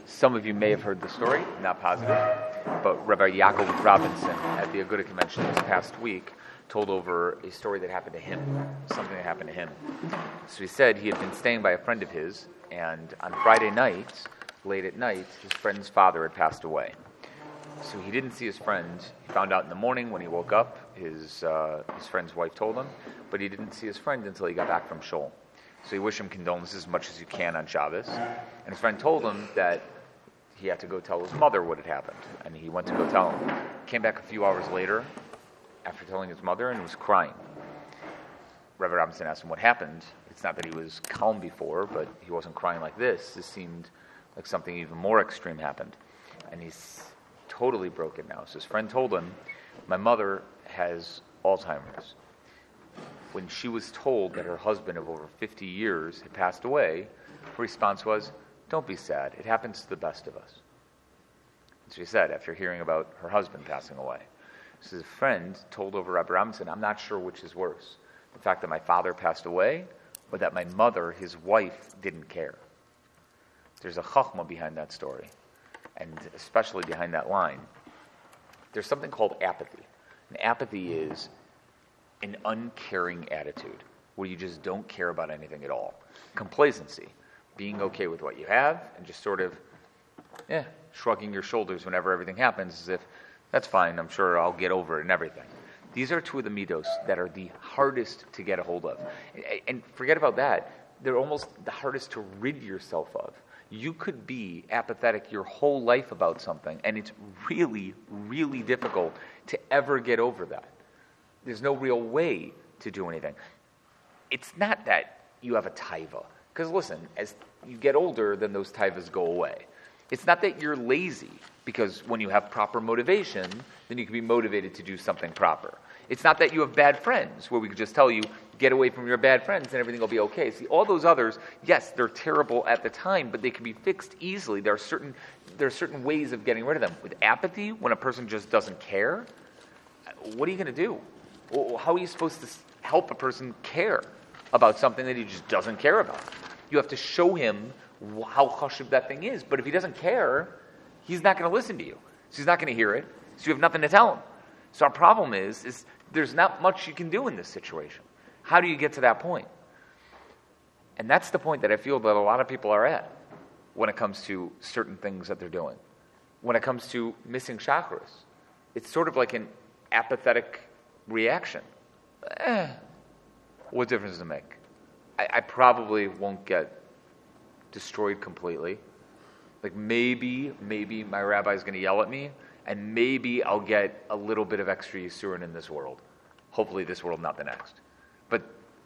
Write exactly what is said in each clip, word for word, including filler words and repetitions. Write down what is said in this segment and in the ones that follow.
Some of you may have heard the story, not positive, but Rabbi Yaakov Robinson at the Aguda convention this past week told over a story that happened to him, something that happened to him. So he said he had been staying by a friend of his, and on Friday night, late at night, his friend's father had passed away. So he didn't see his friend. He found out in the morning when he woke up, his uh, his friend's wife told him, but he didn't see his friend until he got back from shul. So he wished him condolences as much as you can on Shabbos. And his friend told him that he had to go tell his mother what had happened. And he went to go tell him. Came back a few hours later after telling his mother and was crying. Rabbi Robinson asked him what happened. It's not that he was calm before, but he wasn't crying like this. This seemed like something even more extreme happened. And he's totally broken now. So his friend told him, my mother has Alzheimer's. When she was told that her husband of over fifty years had passed away, her response was, don't be sad. It happens to the best of us. And she said, after hearing about her husband passing away. So his friend told over Rabbi Robinson, I'm not sure which is worse. The fact that my father passed away, or that my mother, his wife, didn't care. There's a chachma behind that story, and especially behind that line. There's something called apathy. And apathy is an uncaring attitude, where you just don't care about anything at all. Complacency, being okay with what you have, and just sort of, yeah, shrugging your shoulders whenever everything happens, as if, that's fine, I'm sure I'll get over it and everything. These are two of the midos that are the hardest to get a hold of. And forget about that, they're almost the hardest to rid yourself of. You could be apathetic your whole life about something, and it's really, really difficult to ever get over that. There's no real way to do anything. It's not that you have a taiva. Because listen, as you get older, then those taivas go away. It's not that you're lazy, because when you have proper motivation, then you can be motivated to do something proper. It's not that you have bad friends, where we could just tell you, get away from your bad friends and everything will be okay. See, all those others, yes, they're terrible at the time, but they can be fixed easily. There are certain there are certain ways of getting rid of them. With apathy, when a person just doesn't care, what are you going to do? How are you supposed to help a person care about something that he just doesn't care about? You have to show him how chashuv that thing is. But if he doesn't care, he's not going to listen to you. So he's not going to hear it. So you have nothing to tell him. So our problem is, is there's not much you can do in this situation. How do you get to that point? And that's the point that I feel that a lot of people are at when it comes to certain things that they're doing. When it comes to missing chakras, it's sort of like an apathetic reaction. Eh, what difference does it make? I, I probably won't get destroyed completely. Like maybe, maybe my rabbi's going to yell at me, and maybe I'll get a little bit of extra Yisurin in this world. Hopefully this world, not the next. But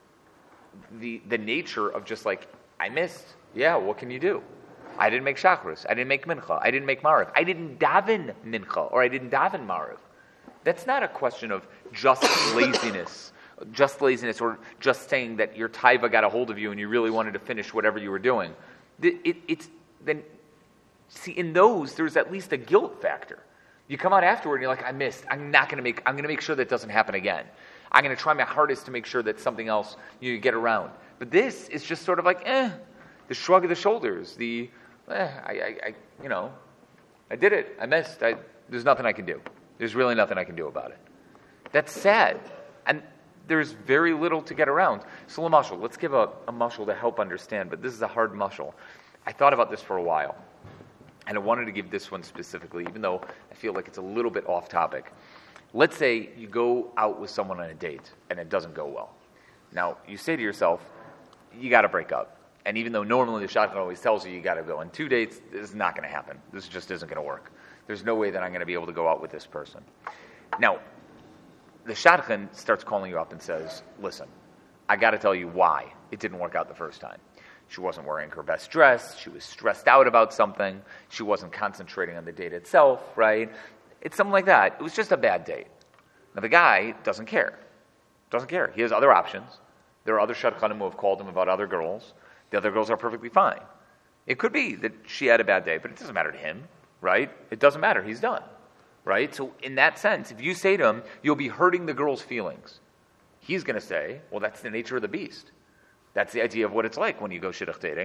the the nature of just like, I missed. Yeah, what can you do? I didn't make chakras. I didn't make mincha. I didn't make mariv. I didn't daven mincha, or I didn't daven mariv. That's not a question of just laziness, just laziness, or just saying that your taiva got a hold of you and you really wanted to finish whatever you were doing. It, it, it's then, see, in those, there's at least a guilt factor. You come out afterward and you're like, I missed. I'm not going to make, I'm going to make sure that doesn't happen again. I'm going to try my hardest to make sure that something else you get around. But this is just sort of like, eh, the shrug of the shoulders, the, eh, I, I, I you know, I did it. I missed. I, there's nothing I can do. There's really nothing I can do about it. That's sad. And there's very little to get around. So, mashal, let's give a, a mashal to help understand, but this is a hard mashal. I thought about this for a while, and I wanted to give this one specifically, even though I feel like it's a little bit off topic. Let's say you go out with someone on a date, and it doesn't go well. Now, you say to yourself, you got to break up. And even though normally the shotgun always tells you you got to go on two dates, this is not going to happen. This just isn't going to work. There's no way that I'm going to be able to go out with this person. Now, the shadchan starts calling you up and says, listen, I got to tell you why it didn't work out the first time. She wasn't wearing her best dress. She was stressed out about something. She wasn't concentrating on the date itself, right? It's something like that. It was just a bad date. Now, the guy doesn't care. Doesn't care. He has other options. There are other shadchanim who have called him about other girls. The other girls are perfectly fine. It could be that she had a bad day, but it doesn't matter to him, right? It doesn't matter. He's done, right? So in that sense, if you say to him, you'll be hurting the girl's feelings, he's going to say, well, that's the nature of the beast. That's the idea of what it's like when you go shidduch dating,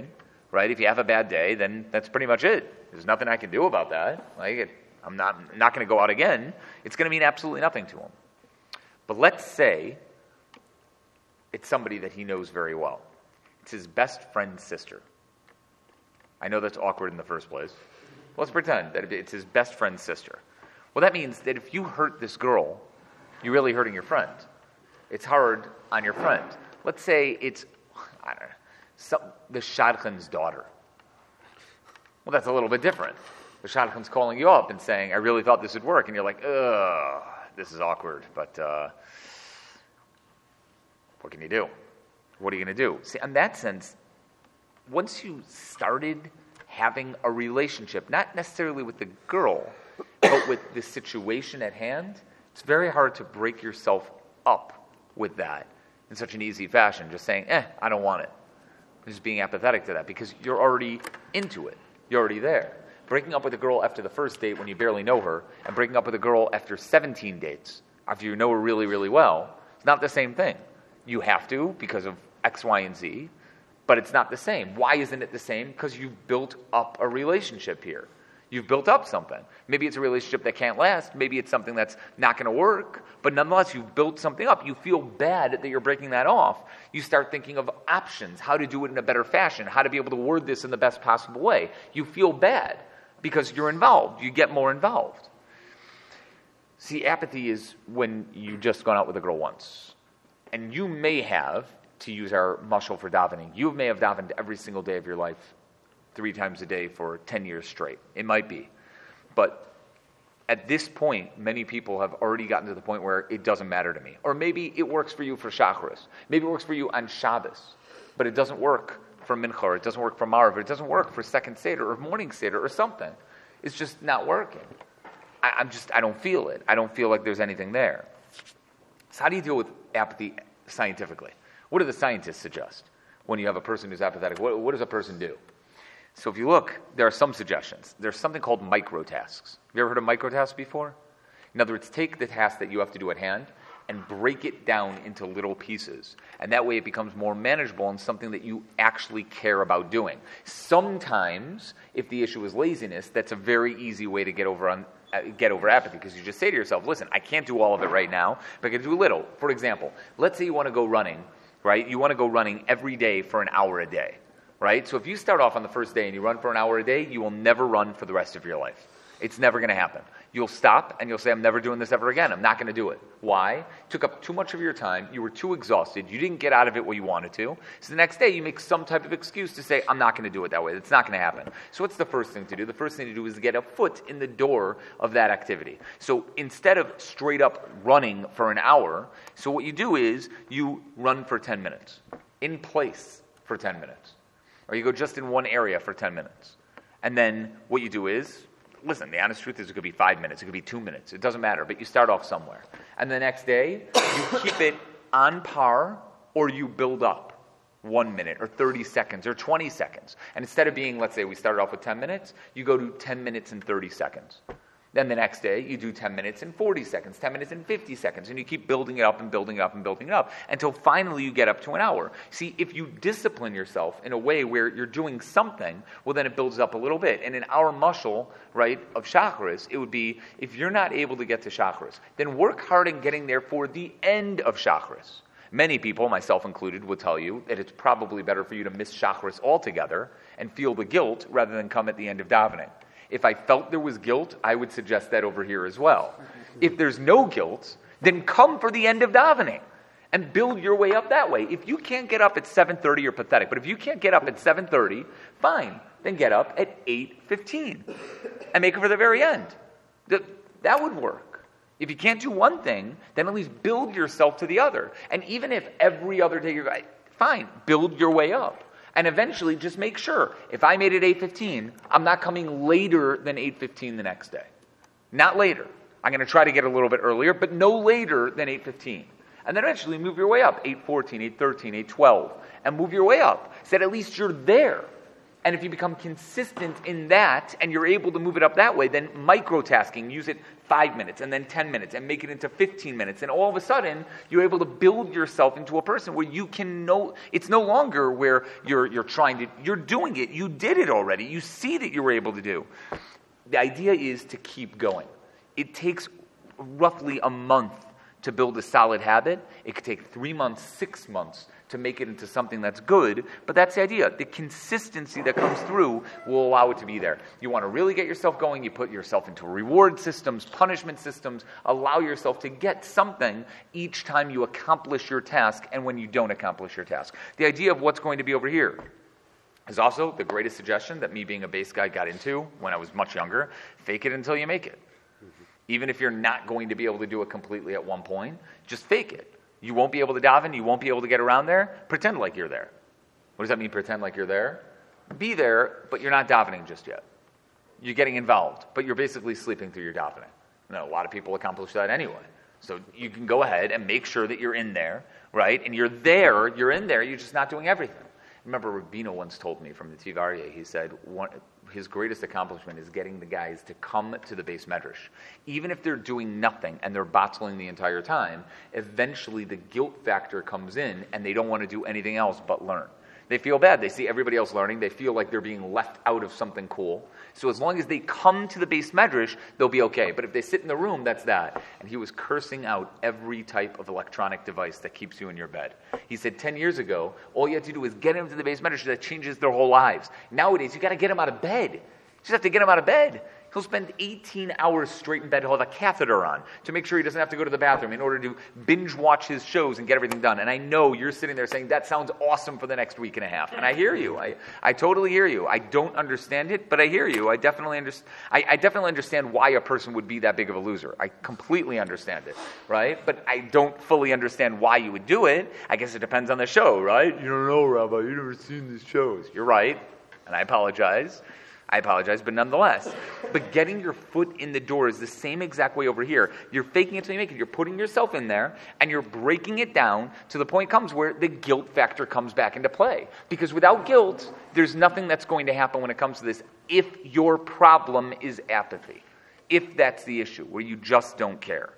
right? If you have a bad day, then that's pretty much it. There's nothing I can do about that. Like, it, I'm not, I'm not going to go out again. It's going to mean absolutely nothing to him. But let's say it's somebody that he knows very well. It's his best friend's sister. I know that's awkward in the first place. Let's pretend that it's his best friend's sister. Well, that means that if you hurt this girl, you're really hurting your friend. It's hard on your friend. Let's say it's, I don't know, some, the shadchan's daughter. Well, that's a little bit different. The shadchan's calling you up and saying, I really thought this would work. And you're like, ugh, this is awkward. But uh, what can you do? What are you going to do? See, in that sense, once you started having a relationship, not necessarily with the girl, but with the situation at hand, it's very hard to break yourself up with that in such an easy fashion, just saying, eh, I don't want it. Just being apathetic to that, because you're already into it. You're already there. Breaking up with a girl after the first date when you barely know her, and breaking up with a girl after seventeen dates, after you know her really, really well, it's not the same thing. You have to, because of X, Y, and Z, but it's not the same. Why isn't it the same? Because you've built up a relationship here. You've built up something. Maybe it's a relationship that can't last. Maybe it's something that's not going to work. But nonetheless, you've built something up. You feel bad that you're breaking that off. You start thinking of options, how to do it in a better fashion, how to be able to word this in the best possible way. You feel bad because you're involved. You get more involved. See, apathy is when you've just gone out with a girl once. And you may have, to use our mashal for davening, you may have davened every single day of your life three times a day for ten years straight. It might be. But at this point, many people have already gotten to the point where it doesn't matter to me. Or maybe it works for you for Shacharis. Maybe it works for you on Shabbos. But it doesn't work for Mincha, or it doesn't work for Marav, or it doesn't work for Second Seder, or Morning Seder, or something. It's just not working. I, I'm just, I don't feel it. I don't feel like there's anything there. So how do you deal with apathy scientifically? What do the scientists suggest when you have a person who's apathetic? What, what does a person do? So if you look, there are some suggestions. There's something called microtasks. Have you ever heard of microtasks before? In other words, take the task that you have to do at hand and break it down into little pieces. And that way it becomes more manageable and something that you actually care about doing. Sometimes, if the issue is laziness, that's a very easy way to get over on, uh, get over apathy, because you just say to yourself, listen, I can't do all of it right now, but I can do a little. For example, let's say you want to go running, right? You want to go running every day for an hour a day. Right? So if you start off on the first day and you run for an hour a day, you will never run for the rest of your life. It's never going to happen. You'll stop and you'll say, I'm never doing this ever again. I'm not going to do it. Why? It took up too much of your time. You were too exhausted. You didn't get out of it what you wanted to. So the next day you make some type of excuse to say, I'm not going to do it that way. It's not going to happen. So what's the first thing to do? The first thing to do is to get a foot in the door of that activity. So instead of straight up running for an hour, so what you do is you run for ten minutes in place for ten minutes. Or you go just in one area for ten minutes. And then what you do is, listen, the honest truth is it could be five minutes, it could be two minutes. It doesn't matter, but you start off somewhere. And the next day, you keep it on par, or you build up one minute, or thirty seconds, or twenty seconds. And instead of being, let's say we started off with ten minutes, you go to ten minutes and thirty seconds. Then the next day, you do ten minutes and forty seconds, ten minutes and fifty seconds, and you keep building it up and building it up and building it up until finally you get up to an hour. See, if you discipline yourself in a way where you're doing something, well, then it builds up a little bit. And in our mashal, right, of Shacharis, it would be, if you're not able to get to Shacharis, then work hard in getting there for the end of Shacharis. Many people, myself included, would tell you that it's probably better for you to miss Shacharis altogether and feel the guilt rather than come at the end of davening. If I felt there was guilt, I would suggest that over here as well. If there's no guilt, then come for the end of davening and build your way up that way. If you can't get up at seven thirty, you're pathetic. But if you can't get up at seven thirty, fine. Then get up at eight fifteen and make it for the very end. That would work. If you can't do one thing, then at least build yourself to the other. And even if every other day you're fine, build your way up. And eventually, just make sure, if I made it eight fifteen, I'm not coming later than eight fifteen the next day. Not later. I'm going to try to get a little bit earlier, but no later than eight fifteen. And then eventually move your way up, eight fourteen, eight thirteen, eight twelve, and move your way up, so that at least you're there. And if you become consistent in that and you're able to move it up that way, then microtasking, use it five minutes and then ten minutes and make it into fifteen minutes. And all of a sudden, you're able to build yourself into a person where you can know, it's no longer where you're you're trying to, you're doing it. You did it already. You see that you were able to do. The idea is to keep going. It takes roughly a month to build a solid habit. It could take three months, six months to make it into something that's good, but that's the idea. The consistency that comes through will allow it to be there. You want to really get yourself going, you put yourself into reward systems, punishment systems, allow yourself to get something each time you accomplish your task and when you don't accomplish your task. The idea of what's going to be over here is also the greatest suggestion that me being a base guy got into when I was much younger. Fake it until you make it. Even if you're not going to be able to do it completely at one point, just fake it. You won't be able to daven, you won't be able to get around there, pretend like you're there. What does that mean, pretend like you're there? Be there, but you're not davening just yet. You're getting involved, but you're basically sleeping through your davening. You know, a lot of people accomplish that anyway. So you can go ahead and make sure that you're in there, right? And you're there, you're in there, you're just not doing everything. I remember Rabino once told me from the Tivarye, he said one, his greatest accomplishment is getting the guys to come to the base medrash. Even if they're doing nothing and they're bottling the entire time, eventually the guilt factor comes in and they don't want to do anything else but learn. They feel bad. They see everybody else learning. They feel like they're being left out of something cool. So as long as they come to the base medrash, they'll be okay. But if they sit in the room, that's that. And he was cursing out every type of electronic device that keeps you in your bed. He said ten years ago, all you have to do is get them to the base medrash. That changes their whole lives. Nowadays, you got to get them out of bed. You just have to get him out of bed. He'll spend eighteen hours straight in bed. He'll have a catheter on to make sure he doesn't have to go to the bathroom in order to binge watch his shows and get everything done. And I know you're sitting there saying, that sounds awesome for the next week and a half. And I hear you. I, I totally hear you. I don't understand it, but I hear you. I definitely, under, I, I definitely understand why a person would be that big of a loser. I completely understand it, right? But I don't fully understand why you would do it. I guess it depends on the show, right? You don't know, Rabbi. You've never seen these shows. You're right, and I apologize. I apologize, but nonetheless. But getting your foot in the door is the same exact way over here. You're faking it till you make it. You're putting yourself in there, and you're breaking it down to the point comes where the guilt factor comes back into play. Because without guilt, there's nothing that's going to happen when it comes to this if your problem is apathy. If that's the issue, where you just don't care.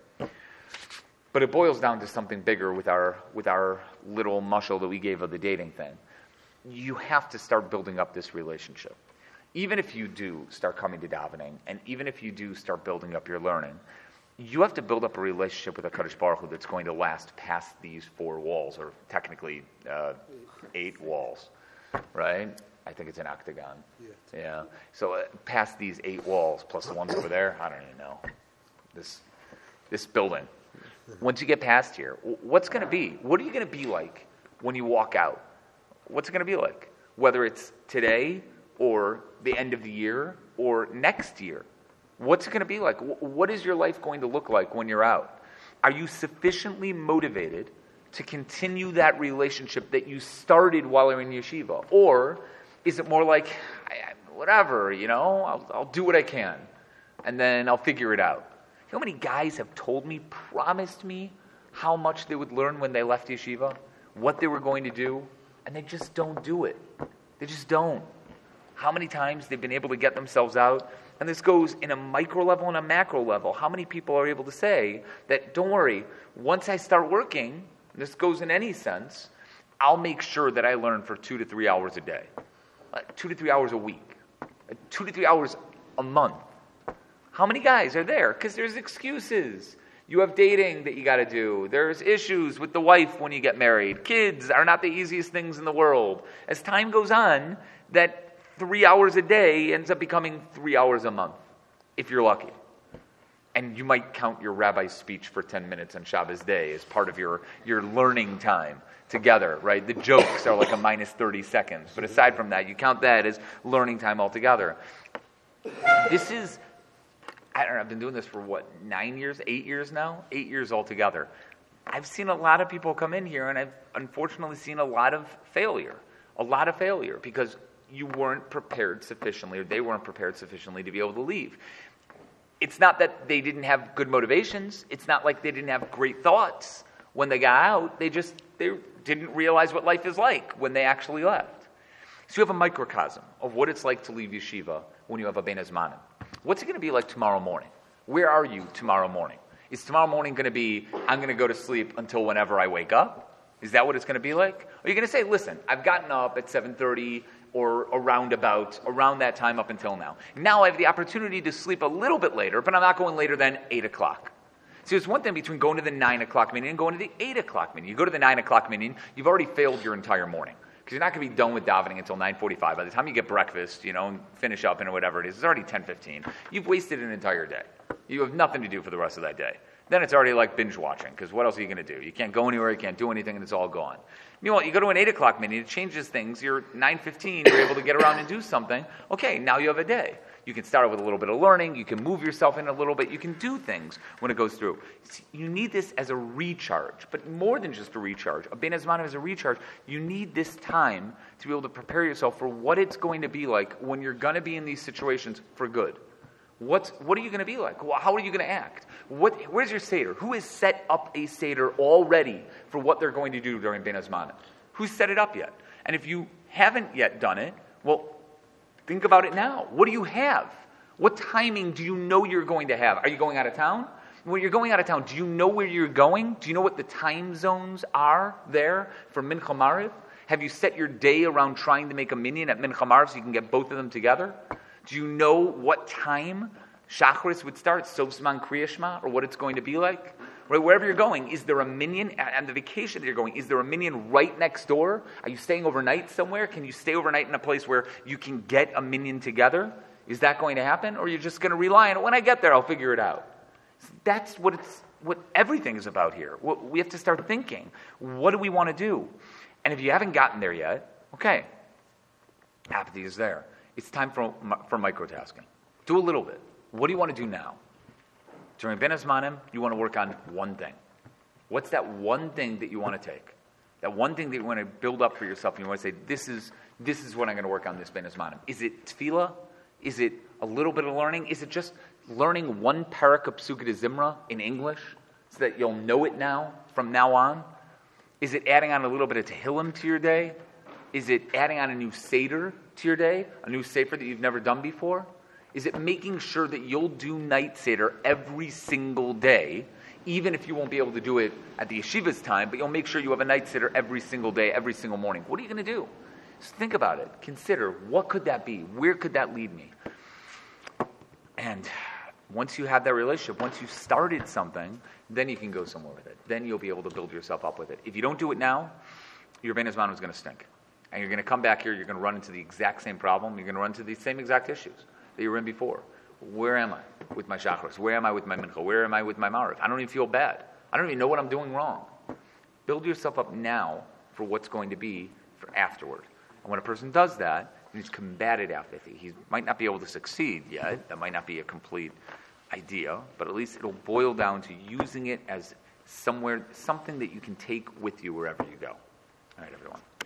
But it boils down to something bigger with our with our little mushel that we gave of the dating thing. You have to start building up this relationship. Even if you do start coming to davening, and even if you do start building up your learning, you have to build up a relationship with HaKadosh Baruch Hu that's going to last past these four walls, or technically uh, eight walls, right? I think it's an octagon. Yeah. yeah. So uh, past these eight walls, plus the ones over there, I don't even know. This, this building. Once you get past here, what's going to be? What are you going to be like when you walk out? What's it going to be like? Whether it's today, or the end of the year, or next year. What's it going to be like? What is your life going to look like when you're out? Are you sufficiently motivated to continue that relationship that you started while you're in yeshiva? Or is it more like, whatever, you know, I'll, I'll do what I can, and then I'll figure it out. You know how many guys have told me, promised me, how much they would learn when they left yeshiva, what they were going to do, and they just don't do it. They just don't. How many times they've been able to get themselves out? And this goes in a micro level and a macro level. How many people are able to say that, don't worry, once I start working, and this goes in any sense, I'll make sure that I learn for two to three hours a day, uh, two to three hours a week, uh, two to three hours a month. How many guys are there? Because there's excuses. You have dating that you got to do. There's issues with the wife when you get married. Kids are not the easiest things in the world. As time goes on, that three hours a day ends up becoming three hours a month, if you're lucky. And you might count your rabbi's speech for ten minutes on Shabbos day as part of your, your learning time together, right? The jokes are like a minus thirty seconds. But aside from that, you count that as learning time altogether. This is, I don't know, I've been doing this for what, nine years, eight years now? Eight years altogether. I've seen a lot of people come in here, and I've unfortunately seen a lot of failure. A lot of failure, because you weren't prepared sufficiently, or they weren't prepared sufficiently to be able to leave. It's not that they didn't have good motivations. It's not like they didn't have great thoughts when they got out. They just they didn't realize what life is like when they actually left. So you have a microcosm of what it's like to leave yeshiva when you have a bein hazmanim. What's it going to be like tomorrow morning? Where are you tomorrow morning? Is tomorrow morning going to be, I'm going to go to sleep until whenever I wake up? Is that what it's going to be like? Or are you going to say, listen, I've gotten up at seven thirty or around about, around that time up until now. Now I have the opportunity to sleep a little bit later, but I'm not going later than eight o'clock. See, there's one thing between going to the nine o'clock meeting and going to the eight o'clock meeting. You go to the nine o'clock meeting, you've already failed your entire morning. Because you're not going to be done with davening until nine forty-five. By the time you get breakfast, you know, and finish up and whatever it is, it's already ten fifteen. You've wasted an entire day. You have nothing to do for the rest of that day. Then it's already like binge watching, because what else are you going to do? You can't go anywhere, you can't do anything, and it's all gone. Meanwhile, you go to an eight o'clock meeting, it changes things. You're nine fifteen, you're able to get around and do something. Okay, now you have a day. You can start with a little bit of learning, you can move yourself in a little bit, you can do things when it goes through. You need this as a recharge, but more than just a recharge. A bein hazmanim is a recharge. You need this time to be able to prepare yourself for what it's going to be like when you're going to be in these situations for good. What's, what are you going to be like? How are you going to act? What, where's your Seder? Who has set up a Seder already for what they're going to do during bein hazmanim? Who's set it up yet? And if you haven't yet done it, well, think about it now. What do you have? What timing do you know you're going to have? Are you going out of town? When you're going out of town, do you know where you're going? Do you know what the time zones are there for Mincha Mariv? Have you set your day around trying to make a minyan at Mincha Mariv so you can get both of them together? Do you know what time Shachris would start, Sovzman Kriya Shema, or what it's going to be like? Right, wherever you're going, is there a minyan, and the vacation that you're going, is there a minyan right next door? Are you staying overnight somewhere? Can you stay overnight in a place where you can get a minyan together? Is that going to happen? Or are you just going to rely on it? When I get there, I'll figure it out. So that's what it's, what everything is about here. We have to start thinking, what do we want to do? And if you haven't gotten there yet, okay, apathy is there. It's time for, for microtasking. Do a little bit. What do you want to do now? During bein hazmanim, you want to work on one thing. What's that one thing that you want to take? That one thing that you want to build up for yourself, and you want to say, this is this is what I'm going to work on this bein hazmanim. Is it tefillah? Is it a little bit of learning? Is it just learning one parak of Psukei de Zimra in English so that you'll know it now, from now on? Is it adding on a little bit of Tehillim to your day? Is it adding on a new Seder to your day? A new Sefer that you've never done before? Is it making sure that you'll do night Seder every single day, even if you won't be able to do it at the yeshiva's time, but you'll make sure you have a night Seder every single day, every single morning? What are you going to do? Just think about it. Consider, what could that be? Where could that lead me? And once you have that relationship, once you've started something, then you can go somewhere with it. Then you'll be able to build yourself up with it. If you don't do it now, your bein hazmanim is going to stink. And you're going to come back here, you're going to run into the exact same problem, you're going to run into the same exact issues that you were in before. Where am I with my chakras? Where am I with my mincha? Where am I with my mariv? I don't even feel bad. I don't even know what I'm doing wrong. Build yourself up now for what's going to be for afterward. And when a person does that, he's combated apathy. He might not be able to succeed yet. That might not be a complete idea, but at least it'll boil down to using it as somewhere, something that you can take with you wherever you go. All right, everyone.